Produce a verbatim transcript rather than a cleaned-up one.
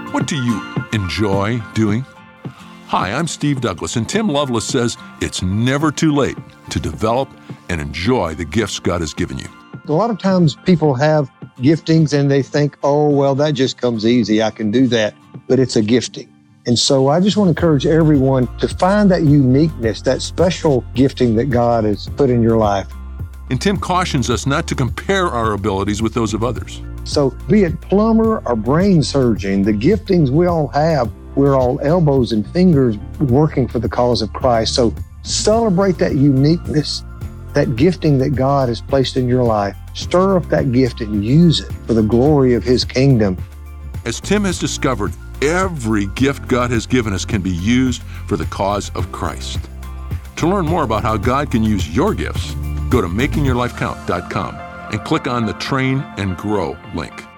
What do you enjoy doing? Hi, I'm Steve Douglas, and Tim Lovelace says it's never too late to develop and enjoy the gifts God has given you. A lot of times people have giftings and they think, oh, well, that just comes easy. I can do that. But it's a gifting. And so I just want to encourage everyone to find that uniqueness, that special gifting that God has put in your life. And Tim cautions us not to compare our abilities with those of others. So be it plumber or brain surgeon, the giftings we all have, we're all elbows and fingers working for the cause of Christ. So celebrate that uniqueness, that gifting that God has placed in your life. Stir up that gift and use it for the glory of His kingdom. As Tim has discovered, every gift God has given us can be used for the cause of Christ. To learn more about how God can use your gifts, go to making your life count dot com and click on the Train and Grow link.